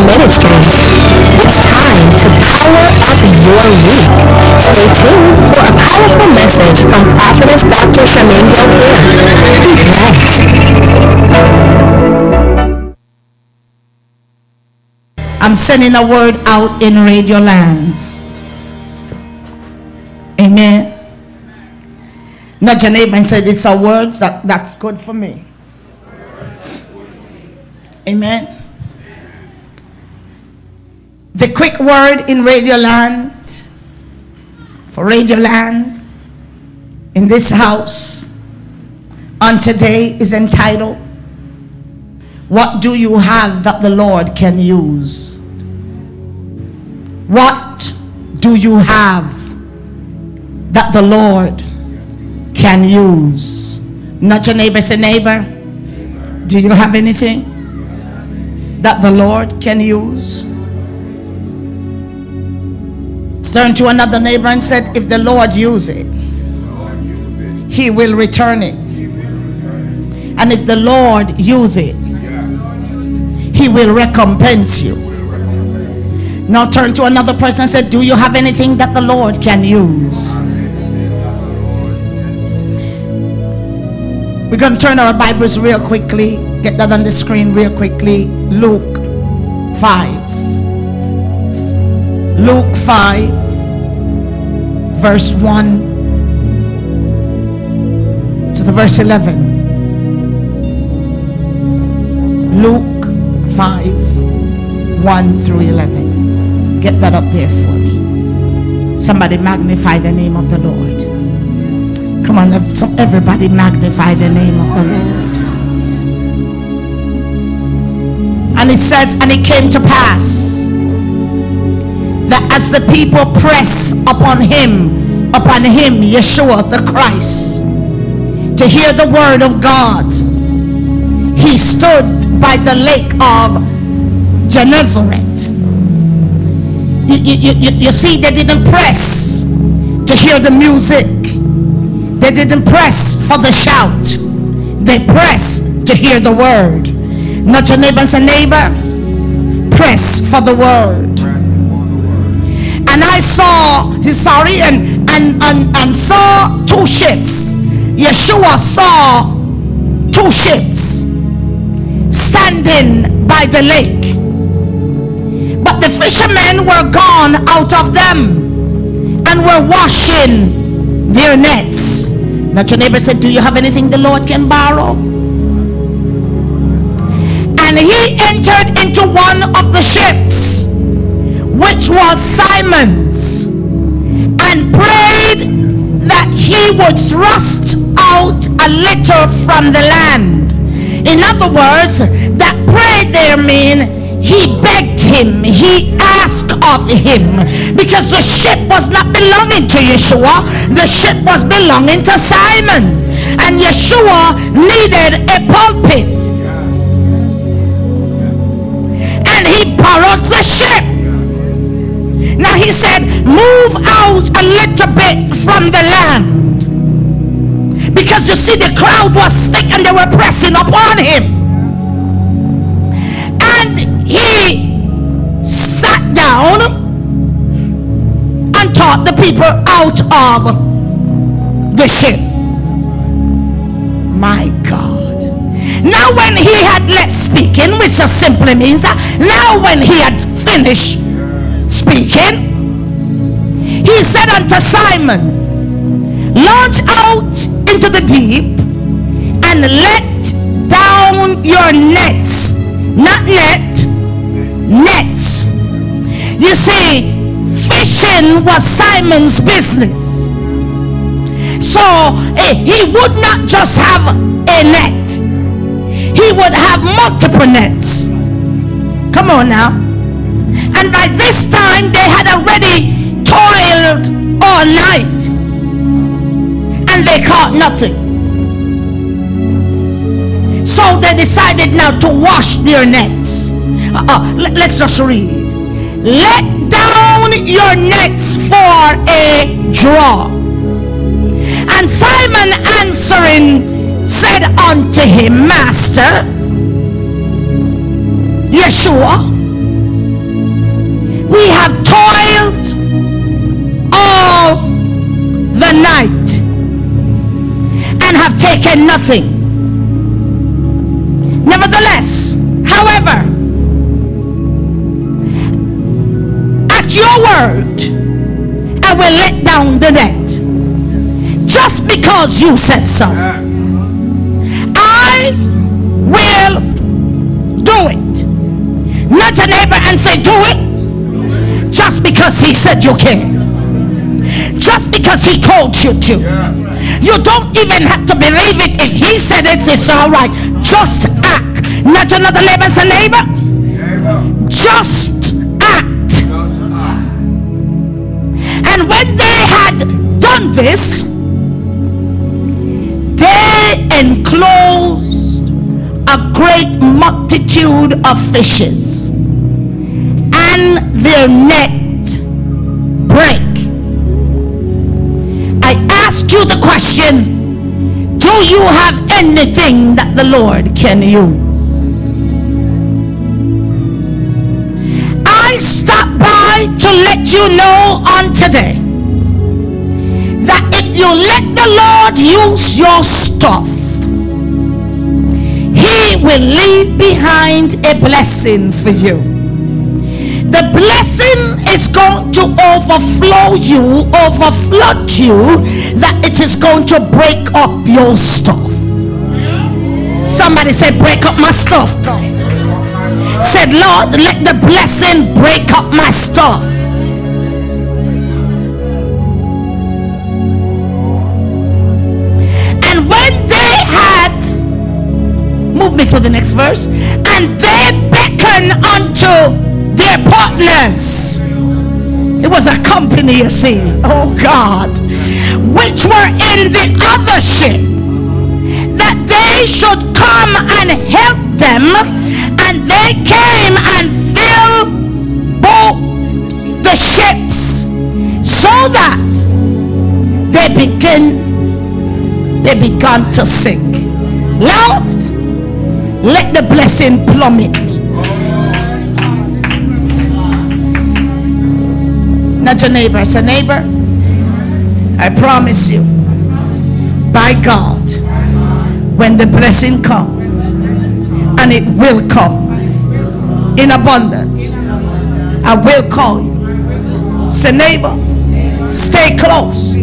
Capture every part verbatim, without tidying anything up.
Ministries. It's time to power up your week. Stay tuned for a powerful message from Prophetess Doctor Charmaine Gilpin. Be blessed. I'm sending a word out in Radio Land. Amen. Nudge your neighbor and say, it's a word that, that's good for me. Amen. The quick word in Radio Land, for Radio Land, in this house, on today is entitled, what do you have that the Lord can use? What do you have that the Lord can use? Not your neighbor, say neighbor, do you have anything that the Lord can use? Turn to another neighbor and said, if the Lord use it, he will return it. And if the Lord use it, he will recompense you. Now turn to another person and say, do you have anything that the Lord can use? We're going to turn our Bibles real quickly. Get that on the screen real quickly. Luke five. Luke five, verse one to the verse eleven. Luke five, one through eleven. Get that up there for me. Somebody magnify the name of the Lord. Come on, everybody magnify the name of the Lord. And it says, and it came to pass that as the people press upon him, upon him, Yeshua the Christ, to hear the word of God, he stood by the lake of Gennesaret. You, you, you, you see, they didn't press to hear the music. They didn't press for the shout. They pressed to hear the word. Not your neighbor and say, neighbor, press for the word. And I saw, sorry, and, and, and, and saw two ships. Yeshua saw two ships standing by the lake. But the fishermen were gone out of them and were washing their nets. Now your neighbor said, do you have anything the Lord can borrow? And he entered into one of the ships, which was Simon's, and prayed that he would thrust out a little from the land. In other words, that prayed there mean he begged him, he asked of him, because the ship was not belonging to Yeshua, the ship was belonging to Simon, and Yeshua needed a pulpit, and he borrowed the ship. Now he said, move out a little bit from the land, because you see the crowd was thick and they were pressing upon him. And he sat down and taught the people out of the ship. My God. Now when he had left speaking, which just simply means that now when he had finished speaking, he said unto Simon, launch out into the deep and let down your nets. Not net, nets. You see, fishing was Simon's business. So eh, he would not just have a net, he would have multiple nets. Come on now. And by this time they had already toiled all night and they caught nothing. So they decided now to wash their nets. Uh, uh, let, let's just read. Let down your nets for a draw. And Simon answering said unto him, Master, Yeshua, We have toiled all the night and have taken nothing. Nevertheless, however, at your word, I will let down the net. Just because you said so, I will do it. Nudge a neighbor and say, do it. Just because he said you can. Just because he told you to. You don't even have to believe it. If he said it, it's all right. Just act. Nudge another neighbor and say, neighbor, just act. And when they had done this, they enclosed a great multitude of fishes, and their net break. I ask you the question, do you have anything that the Lord can use? I stopped by to let you know on today that if you let the Lord use your stuff, he will leave behind a blessing for you. The blessing is going to overflow you, overflood you, that it is going to break up your stuff. Somebody say, break up my stuff. Said, Lord, let the blessing break up my stuff. And when they had, move me to the next verse, and they beckoned unto their partners. It was a company, you see, oh God, which were in the other ship, that they should come and help them. And they came and filled both the ships, so that they begin they began to sink. Lord, let the blessing plummet. Not your neighbor, it's a neighbor. I promise you, by God, when the blessing comes, and it will come in abundance, I will call you. Say, neighbor, stay close.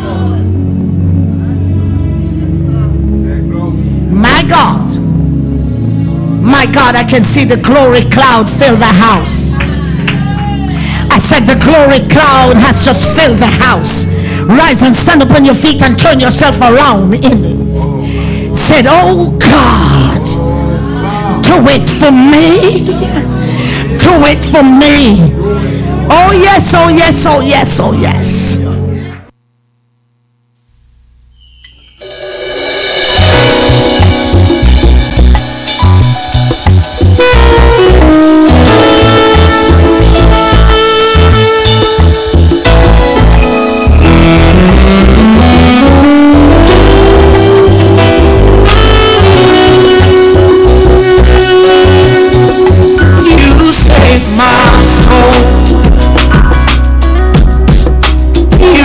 My God, my God, I can see the glory cloud fill the house. I said the glory cloud has just filled the house. Rise and stand up on your feet and turn yourself around in it. Said, oh God, do it for me. Do it for me. Oh yes, oh yes, oh yes, oh yes. You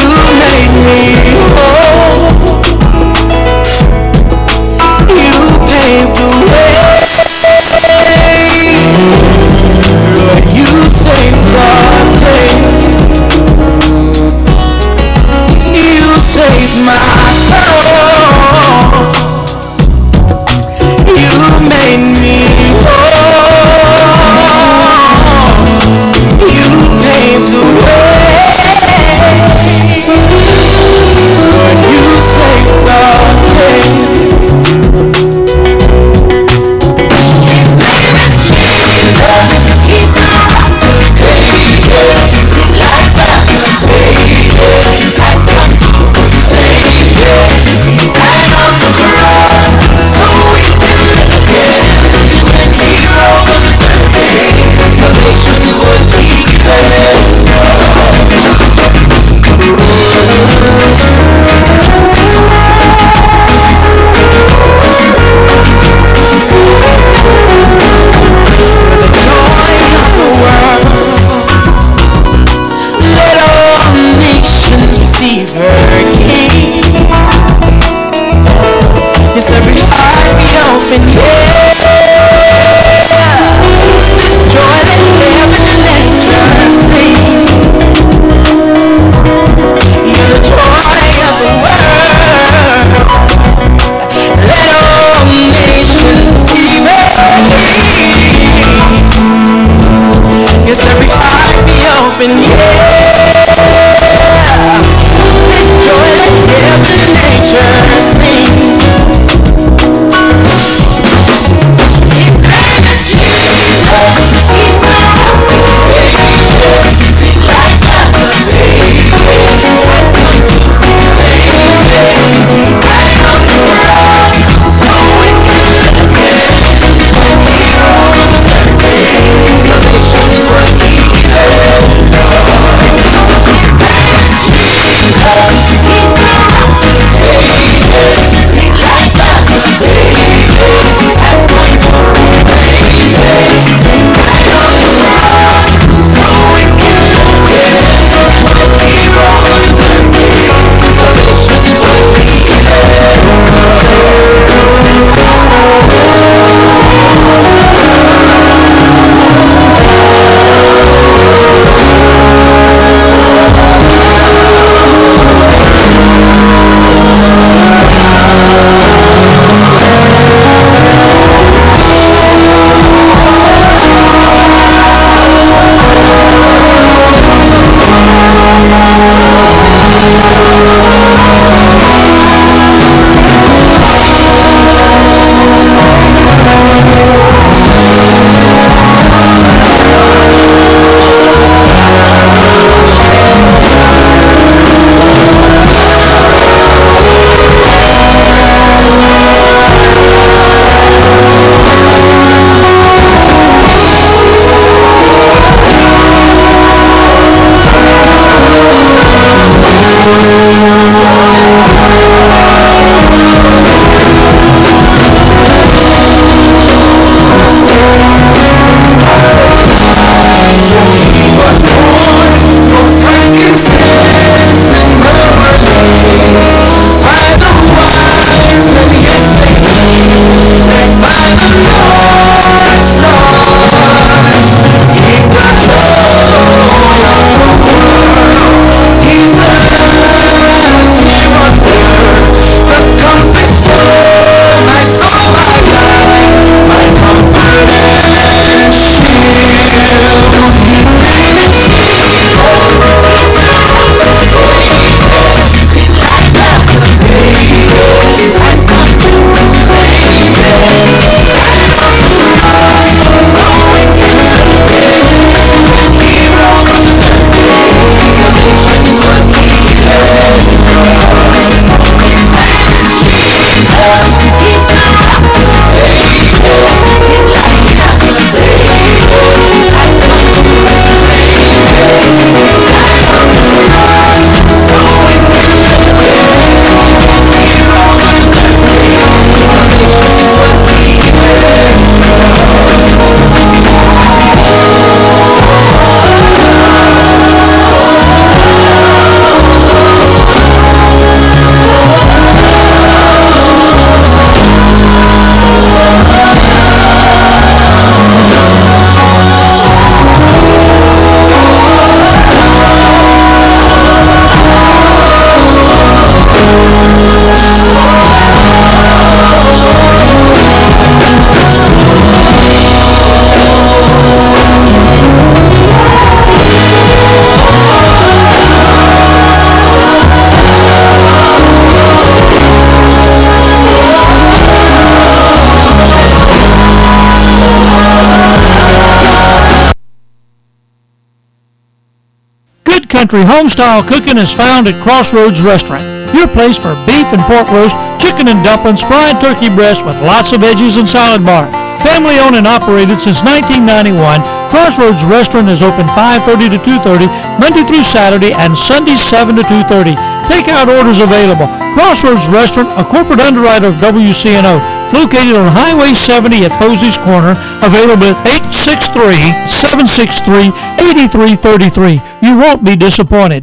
Country home-style cooking is found at Crossroads Restaurant, your place for beef and pork roast, chicken and dumplings, fried turkey breast with lots of veggies and salad bar. Family owned and operated since nineteen ninety-one, Crossroads Restaurant is open five thirty to two thirty, Monday through Saturday, and Sunday seven to two thirty. Takeout orders available. Crossroads Restaurant, a corporate underwriter of W C N O, located on Highway seventy at Posey's Corner, available at eight six three, seven six three, eight three three three. You won't be disappointed.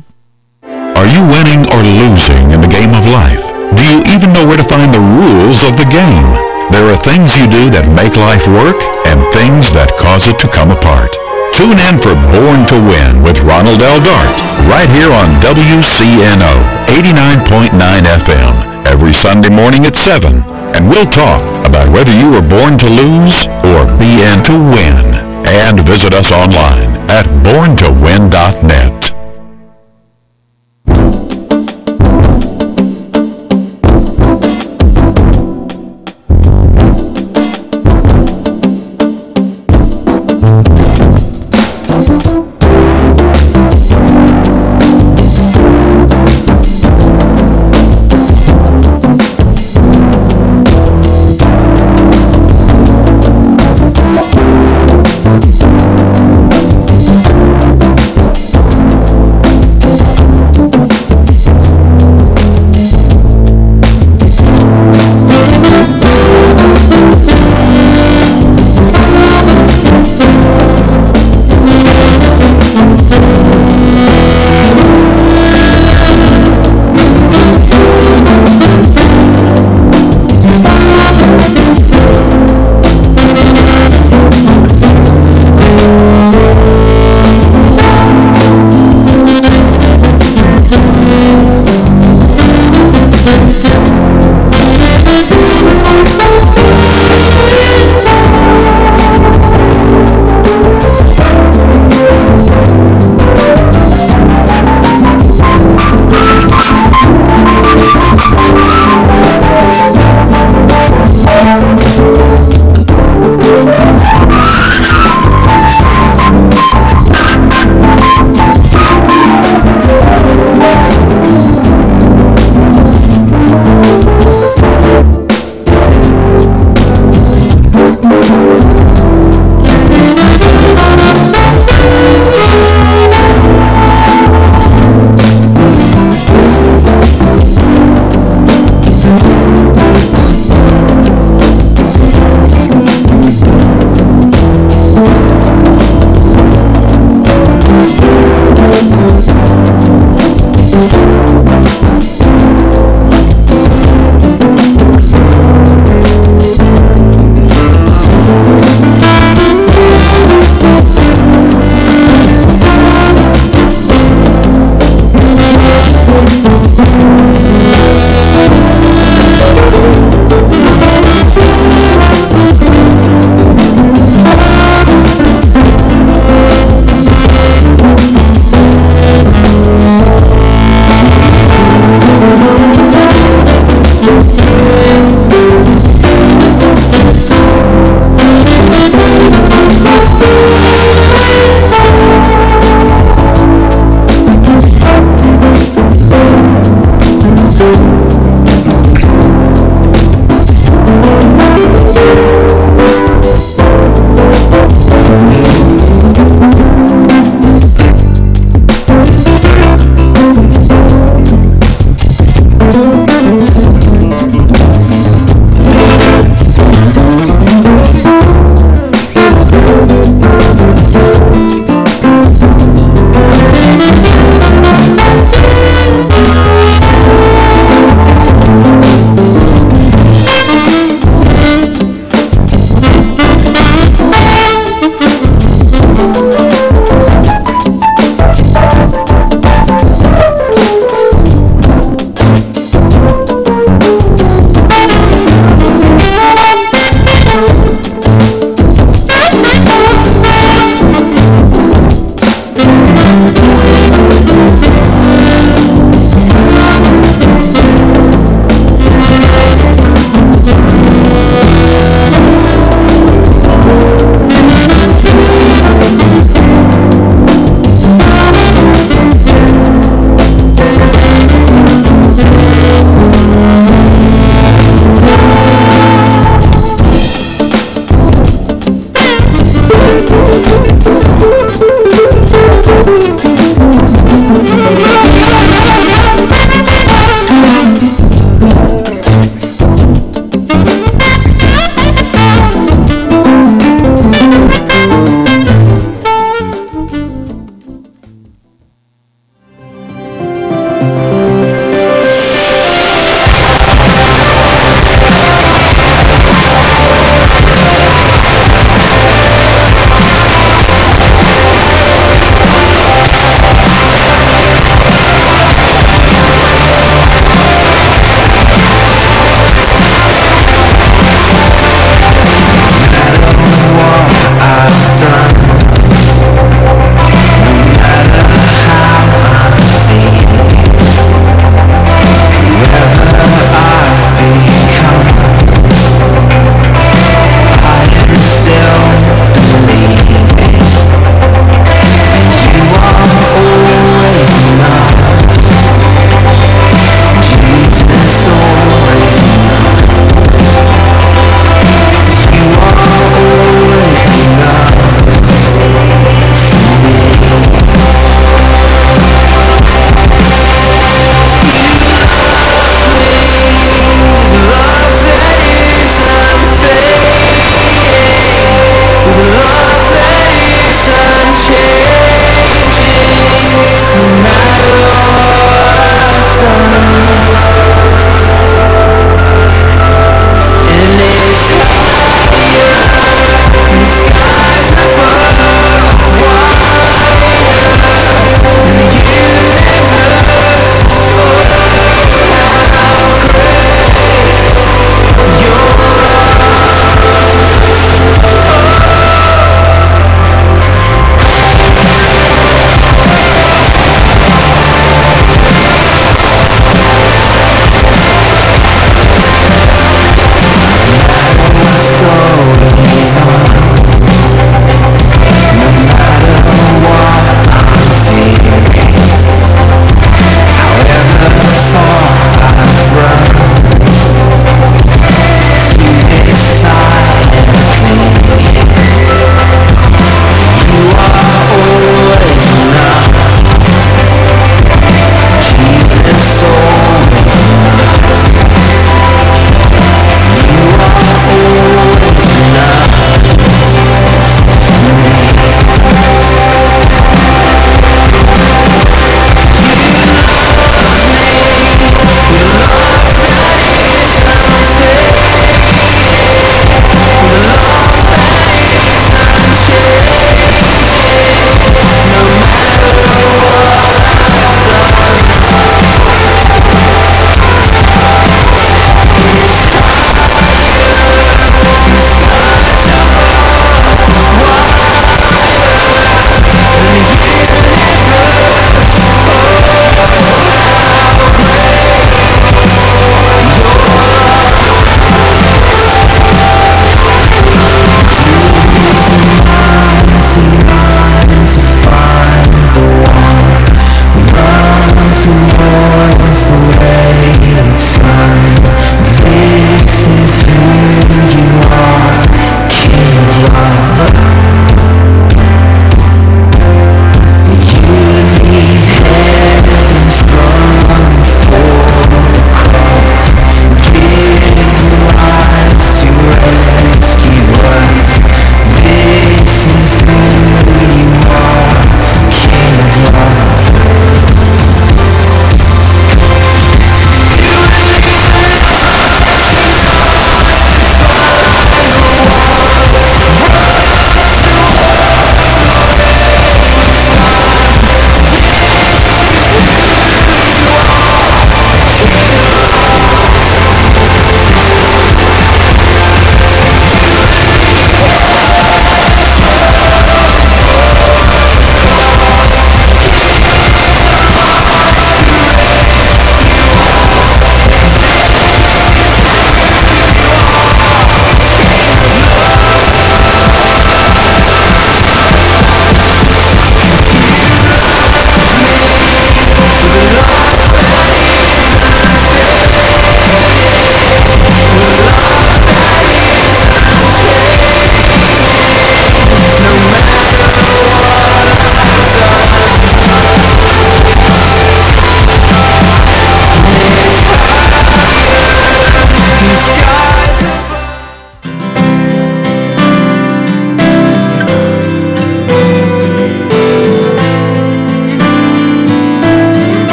Are you winning or losing in the game of life? Do you even know where to find the rules of the game? There are things you do that make life work and things that cause it to come apart. Tune in for Born to Win with Ronald L. Dart, right here on W C N O eighty-nine point nine F M, every Sunday morning at seven. And we'll talk about whether you were born to lose or be in to win. And visit us online at born to win dot net.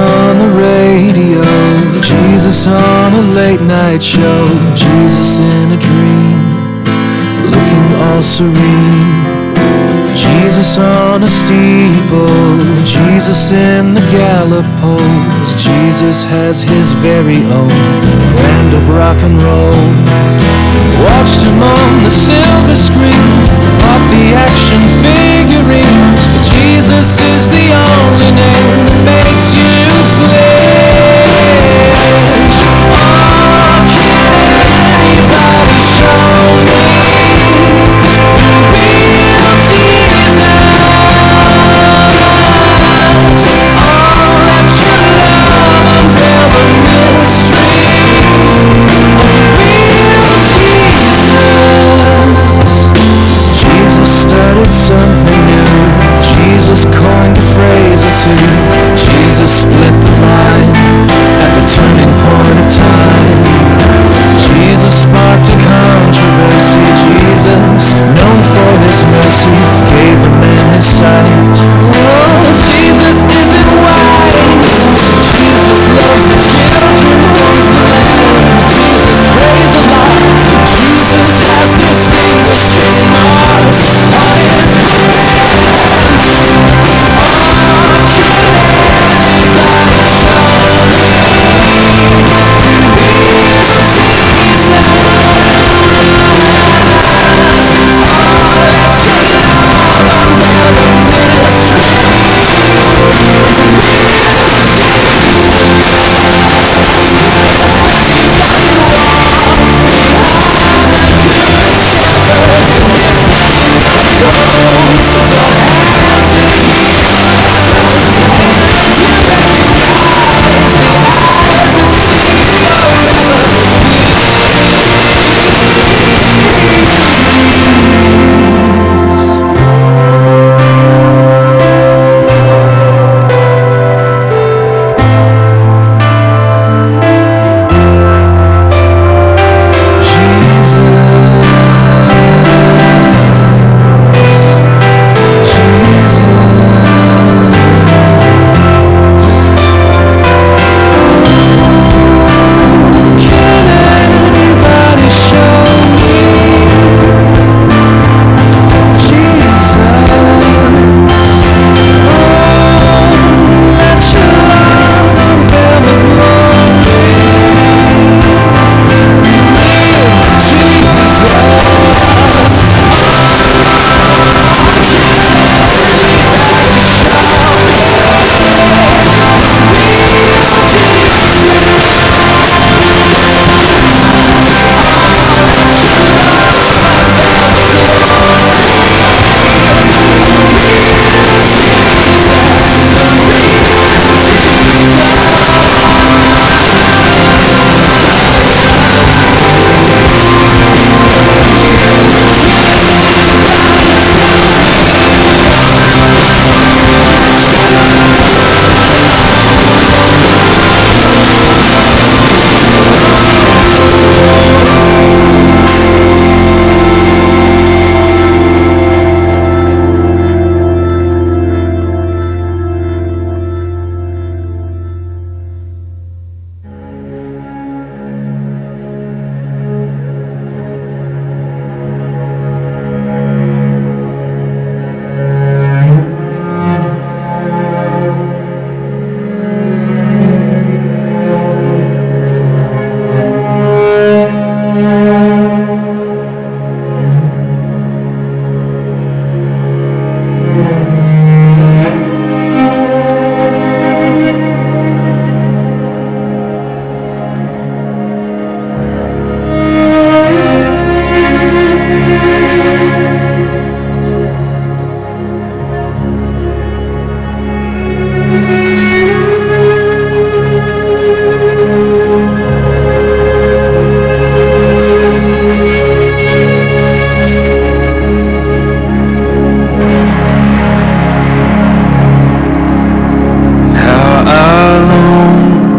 on the radio, Jesus on a late night show, Jesus in a dream, looking all serene. Jesus on a steeple, Jesus in the gallows, Jesus has his very own brand of rock and roll. Watched him on the silver screen, bought the action figurine. Jesus is the only name that makes you flee.